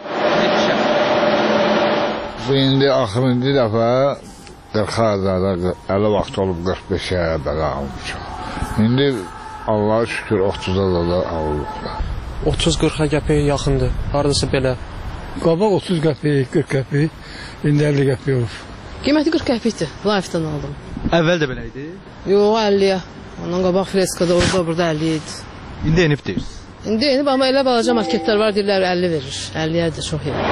Bu indi axırıncı dəfə qırx həcərdə əli vaxt olub qırx beşə belə almışam. İndi Allah'a şükür otuza da alırıq.
otuz qırxa qəpik yaxındır, haradasa belə.
Qabaq otuz qəpik, qırx qəpik, indi əlli qəpik olub.
Qiyməti qırx qəpikdir, Life-dan aldım.
Əvvəl də belə idi?
Yox, əlliyə. Ondan qabaq freskada orada, burada əlli idi.
İndi enib deyir.
İndi enib, amma elə balaca marketlər var, deyirlər əlli verir. əlliyə də çox iyi.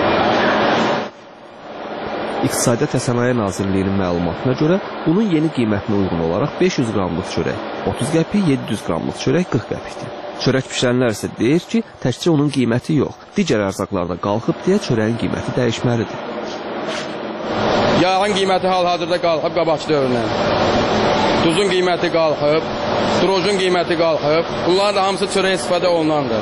İqtisadiyyat və Sənaye Nazirliyinin məlumatına görə bunun yeni qiymətinə uyğun olaraq beş yüz qramlıq çörək otuz qəpik, yeddi yüz qramlıq çörək qırx qəpikdir. Çörək bişirənlər isə deyir ki, təkcə onun qiyməti yox, digər ərzaqlarda qalxıb deyə çörəyin qiyməti dəyişməlidir.
Yağın qiyməti hal-hazırda qalxıb qabaqçı dövründən. Duzun qiyməti qalxıb, drojun qiyməti qalxıb. Bunların da hamısı çörək istifadə olunandır.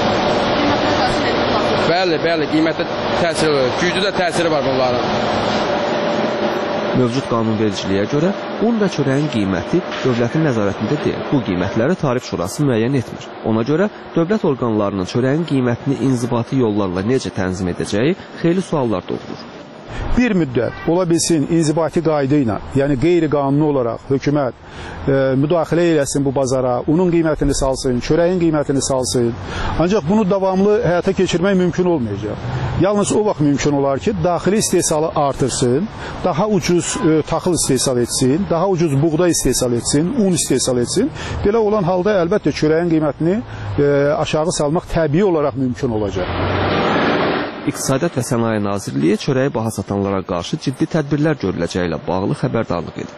Bəli, bəli, qiymətə təsiri var. Güclü də təsiri var bunların.
Mövcud qanunvericiliyə görə un və çörəyin qiyməti dövlətin nəzarətində deyil. Bu qiymətləri Tarif Şurası müəyyən etmir. Ona görə dövlət orqanlarının çörəyin qiymətini inzibati yollarla necə tənzim edəcəyi xeyli suallar doğurur.
Bir müddət ola bilsin inzibati qayda ilə, yəni qeyri-qanuni olaraq hökumət e, müdaxilə eləsin bu bazara, unun qiymətini salsın, çörəyin qiymətini salsın. Ancaq bunu davamlı həyata keçirmək mümkün olmayacaq. Yalnız o vaxt mümkün olar ki, daxili istehsalı artırsın, daha ucuz e, taxıl istehsal etsin, daha ucuz buğda istehsal etsin, un istehsal etsin. Belə olan halda əlbəttə çörəyin qiymətini e, aşağı salmaq təbii olaraq mümkün olacaq.
İqtisadiyyat və Sənaye Nazirliyi çörəyi baha satanlara qarşı ciddi tədbirlər görüləcəyi ilə bağlı xəbərdarlıq edib.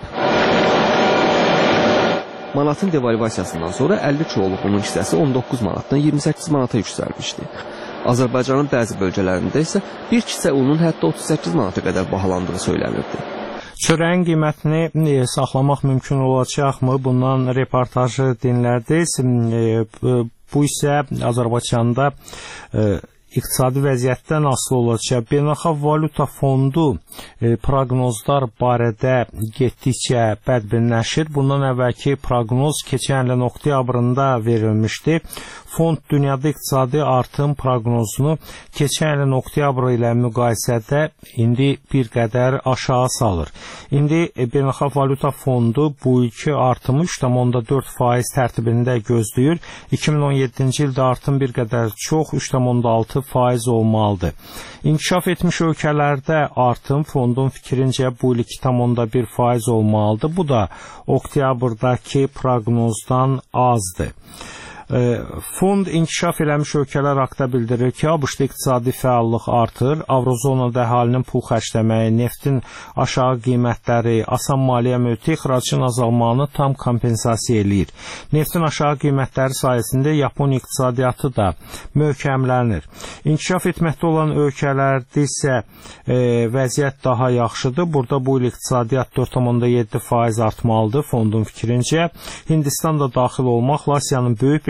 Manatın devalvasiyasından sonra əlli kiloluq unun hissəsi on doqquz manatdan iyirmi səkkiz manata yüksəlmişdi. Azərbaycanın bəzi bölgələrində isə bir kisə unun hətta otuz səkkiz manata qədər bahalandığı söylənirdi.
Çörəyin qiymətini e, saxlamaq mümkün olacaqmı? Bundan reportajı dinlədiniz. E, bu isə Azərbaycanda e, iqtisadi vəziyyətdən asılı olacaq. Beynəlxalq Valyuta Fondu e, proqnozlar barədə getdikcə bədbinləşir. Bundan əvvəlki proqnoz keçən ilin oktyabrında verilmişdi. Fond dünyada iqtisadi artım proqnozunu keçən ilin oktyabr ilə müqayisədə indi bir qədər aşağı salır. İndi e, Beynəlxalq Valyuta Fondu bu ilki artımı üç tam onda dörd faiz tərtibində gözləyir. iki min on yeddinci ildə artım bir qədər çox, üç tam onda altı faiz olmalıdır. İnkişaf etmiş ölkələrdə artım fondun fikrincə bu il iki tam onda bir faiz olmalıdır. Bu da oktyabrdakı proqnozdan azdır. Fond inkişaf eləmiş ölkələr haqda bildirir ki, ABŞ-da iqtisadi fəallıq artır, Avrozonada əhalinin pul xərcləməyi, neftin aşağı qiymətləri, asan maliyyə mühiti ixracın azalmağını tam kompensasiya eləyir. Neftin aşağı qiymətləri sayəsində Yaponiya iqtisadiyyatı da möhkəmlənir. İnkişaf etməkdə olan ölkələrdə isə e, vəziyyət daha yaxşıdır. Burada bu il iqtisadiyyat dörd tam onda yeddi faiz artmalıdır fondun fikrincə. Hindistan da daxil olmaqla Asiyanın böyük bir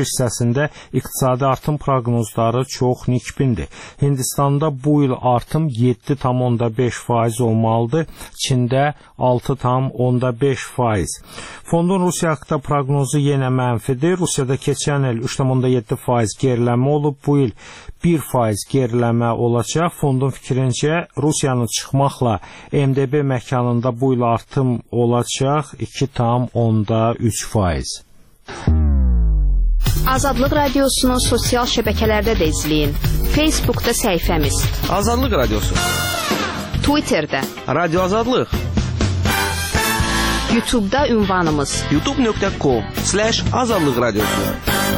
hissəsində iqtisadi artım proqnozları çox nikbindir. Hindistanda bu il artım yeddi tam onda beş faiz olmalıdır, Çində altı tam onda beş faiz. Fondun Rusiya haqqında proqnozu yenə mənfidir. Rusiyada keçən il üç tam onda yeddi faiz geriləmə olub, bu il bir faiz geriləmə olacaq. Fondun fikrincə Rusiyanın çıxmaqla M D B məkanında bu il artım olacaq iki tam onda üç faiz.
Azadlıq Radiosunu sosial şəbəkələrdə də izləyin. Facebookda səhifəmiz
Azadlıq Radiosu,
Twitterdə
Radio Azadlıq,
YouTube'da ünvanımız
youtube nöqtə com slash azadlıq radiosu.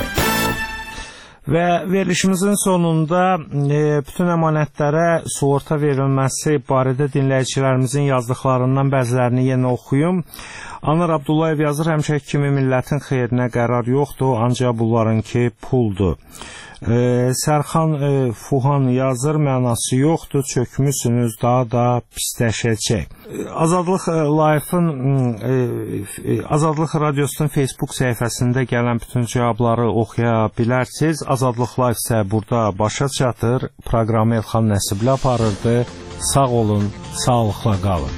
Və verilişimizin sonunda e, bütün əmanətlərə sığorta verilməsi barədə dinləyicilərimizin yazdıqlarından bəzilərini yenə oxuyum. Anar Abdullayev yazır, həmişəki kimi millətin xeyrinə qərar yoxdur, ancaq bunlarınki puldur. E, Sərxan e, Fuhan yazır, mənası yoxdur, çökmüsünüz, daha da pisləşəcək. E, Azadlıq e, Live-ın e, e, Azadlıq Radiosunun Facebook səhifəsində gələn bütün cavabları oxuya bilərsiniz. Azadlıq Live isə burada başa çatır. Proqramı Elxan Nəsibli aparırdı. Sağ olun, sağlıqla qalın.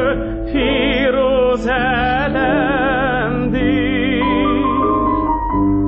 Firuzədən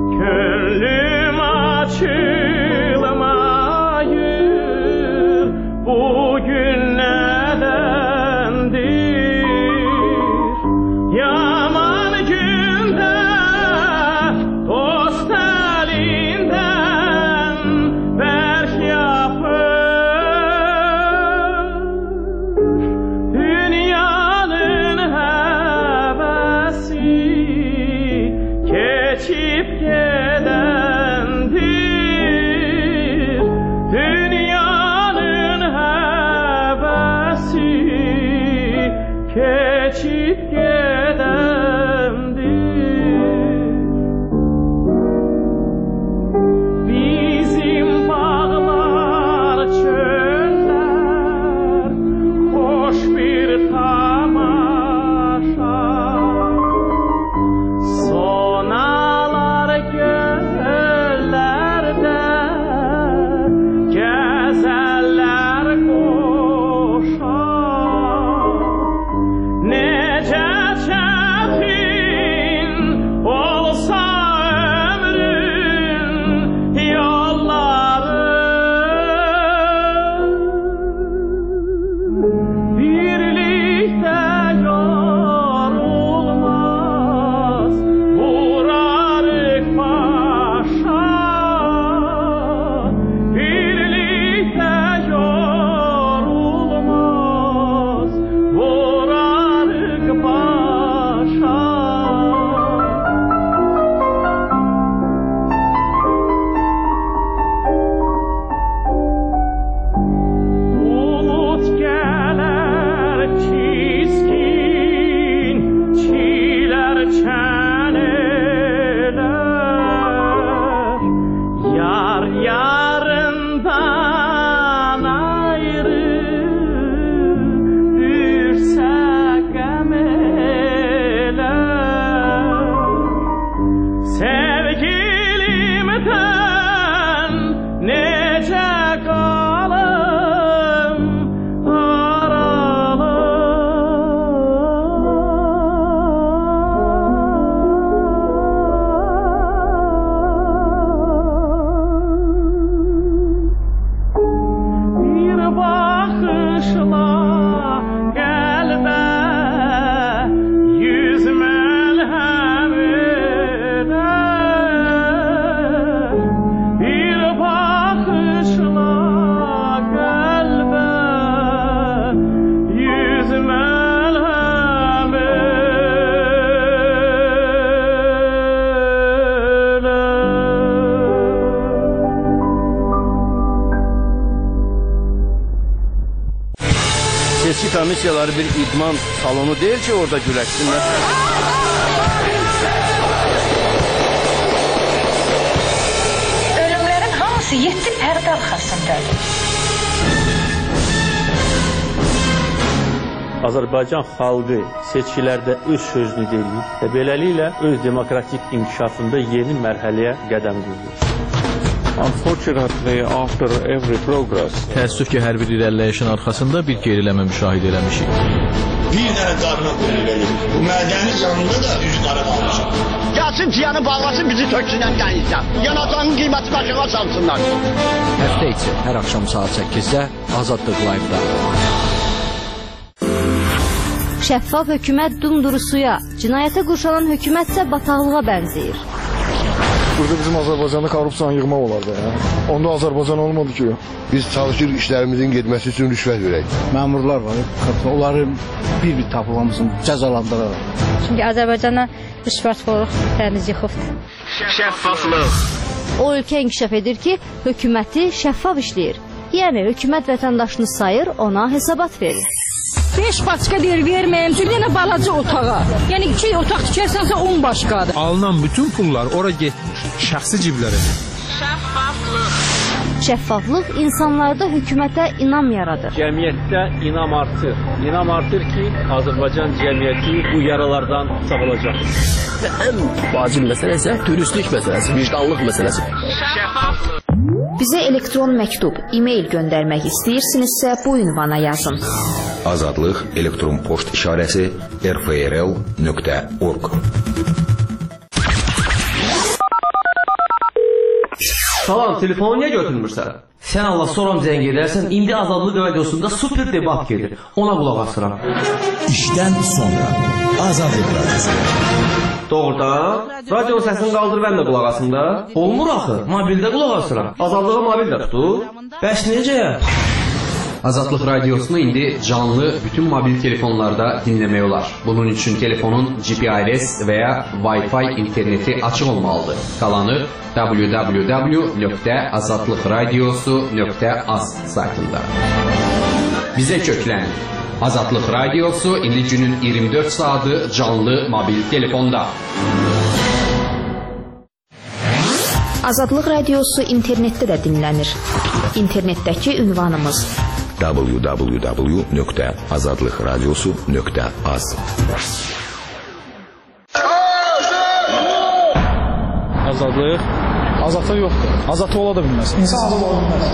seçki komissiyaları bir idman salonu deyil ki, orada güləşsinlər.
Ölümlərin hamısı yeddi pərdə arxasındadır.
Azərbaycan xalqı seçkilərdə öz sözünü deyir və beləliklə öz demokratik inkişafında yeni mərhələyə qədəm qoyur.
Unfortunately, after every progress,
təəssüf ki, hər bir irəliləyişin arxasında bir geriləmə müşahidə eləmişik.
Bir dənə qarına qoyun verir. Bu mədəni canında da üç qara qalmışıq.
Gəlsin ciyanı bağlasın, bizi töksünən qənizdən. Yanacağının qiyməti başına salsınlar.
Həftə içi hər axşam saat səkkizdə Azadlıq Live-da.
Şəffaf hökumət dumduru suya, cinayətə qurşanan hökumət isə bataqlığa bənzəyir.
Burada bizim Azərbaycanda korrupsiyanı yığmaq olardı. Ya. Onda Azərbaycan olmadı ki.
Biz çalışırıq işlərimizin getməsi üçün rüşvət verək.
Məmurlar var, onları bir-bir tapılmasın, cəzalandıraraq.
Çünki Azərbaycana rüşvətxorluq təmiz yıxıbdır.
Şəffaflıq. O ölkə inkişaf edir ki, hökuməti şəffaf işləyir. Yəni, hökumət vətəndaşını sayır, ona hesabat verir.
beş başqa deyir, verməyim, bir dənə balaca otağa. Yəni, iki otaq tikərsənsə on başqadır.
Alınan bütün pullar ora getmir, şəxsi ciblərə.
Şəffaflıq. Şəffaflıq insanlarda hökumətə inam yaradır.
Cəmiyyətdə inam artır. İnam artır ki, Azərbaycan cəmiyyəti bu yaralardan sağolacaq.
Və ən vacib məsələ isə dürüstlük məsələsi, vicdanlıq məsələsi.
Şəffaflıq.
Bizə elektron məktub, e-mail göndərmək istəyirsinizsə bu ünvana yazın.
Azadlıq elektron poçt işarəsi r f r l nöqtə org.
Salam, telefonu niyə götürmürsən? Sən Allah soram zəng edərsən, indi Azadlıq radiosunda super debat gedir. Ona qulaq asıram.
İşdən sonra Azadlıq radiosu.
Doğrudan, radio səsini qaldır və də qulaq asın da. Olmur axı, mobildə qulaq asıram. Azadlığı mobildə tutur. Bəs necə?
Azadlıq radiosunu indi canlı bütün mobil telefonlarda dinləmək olar. Bunun üçün telefonun G P R S və ya Wi-Fi interneti açıq olmalıdır. Qalanı w w w nöqtə azadlıqradiosu nöqtə az saytında. Bizə köklən. Azadlıq radiosu indi günün iyirmi dörd saatı canlı mobil telefonda.
Azadlıq radiosu internetdə də dinlənir. İnternetdəki ünvanımız
w w w nöqtə azadlıqradiosu nöqtə az.
Azadlıq azadlıq yoxdur. Azadlıq ola da bilməz. İnsan azad ola bilməz.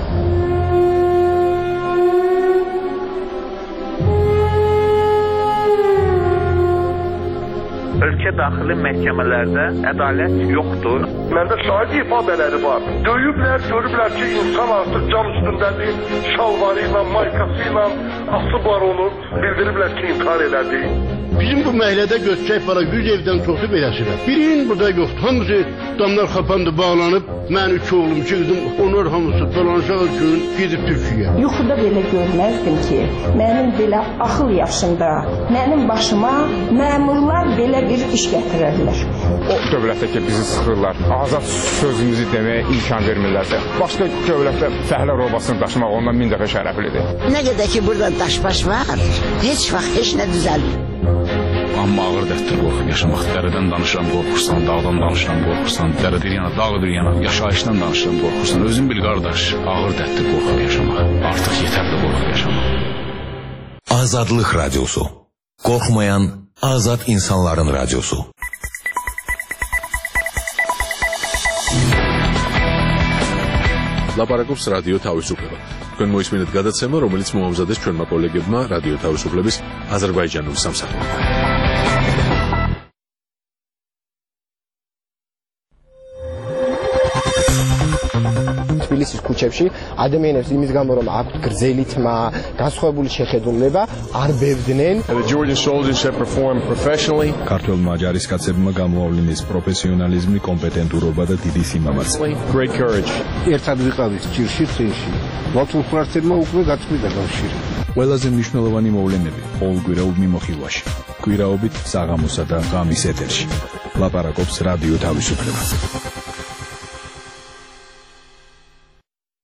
Ölkə daxili məhkəmələrdə ədalət yoxdur.
Məndə şahid ifadələri var. Döyüblər, görüblər ki, insan artıq cam üstündədir, şalvarı ilə, maykası ilə asıblar onu, bildiriblər ki, intihar elədi.
Bizim bu məhəllədə götürək para yüz evdən çoxu beləsirlər. Birinin burada yoxdur. Hamısı damlar xapandı, bağlanıb. Mən üç oğlum, iki qızım, onlar hamısı dolanışaq üçün gedib Türkiyə.
Yuxuda belə görməzdim ki, mənim belə axıl yaşında, mənim başıma məmurlar belə bir iş gətirərlər.
O dövlətdə ki, bizi sıxırlar, azad sözümüzü deməyə imkan vermirlərsə, başqa dövlətdə fəhlə robasını daşımaq ondan min dəfə şərəflidir.
Nə qədər ki, burada daşbaş var, heç vaxt heç nə düzəlmir.
Amma ağır dərddir qorxub yaşamaq. Dərədən danışıram, qorxursan, dağdan danışıram, qorxursan, dərə bir yana, dağ bir yana, yaşayışdan danışıram, qorxursan. Özün bil qardaş, ağır dərddir qorxub yaşamaq. Artıq yetərli qorxub yaşamaq.
Azadlıq radiosu. Qorxmayan azad insanların radiosu.
ლაპარაკობს რადიო თავისუფლება. თქვენ მოისმინეთ გადაცემა, რომელიც მოამზადეს ჩვენმა კოლეგებმა რადიო თავისუფლების აზერბაიჯანულ სამსახურში.
თბილისის ქუჩებში ადამიანებს იმის გამო რომ აქვთ გრძელი თმა, განსხვავებული შეხედულება, არ ბევდნენ.
The Georgian soldiers have performed professionally.
ქართველმა ჯარისკაცებმა გამოავლინეს პროფესიონალიზმი, კომპეტენტურობა და დიდი სიმამაცე.
Great courage.
ერთად ვიყავით ჭირში წინში. ლათულფრასებმა უკვე გაწყვიტა კავშირი.
ყველაზე მნიშვნელოვანი მოვლენები ყოველკვირეულ მიმოხილვაში. კვირაობით საღამოსა და ღამის ეთერში. ლაპარაკობს რადიო თავისუფლება.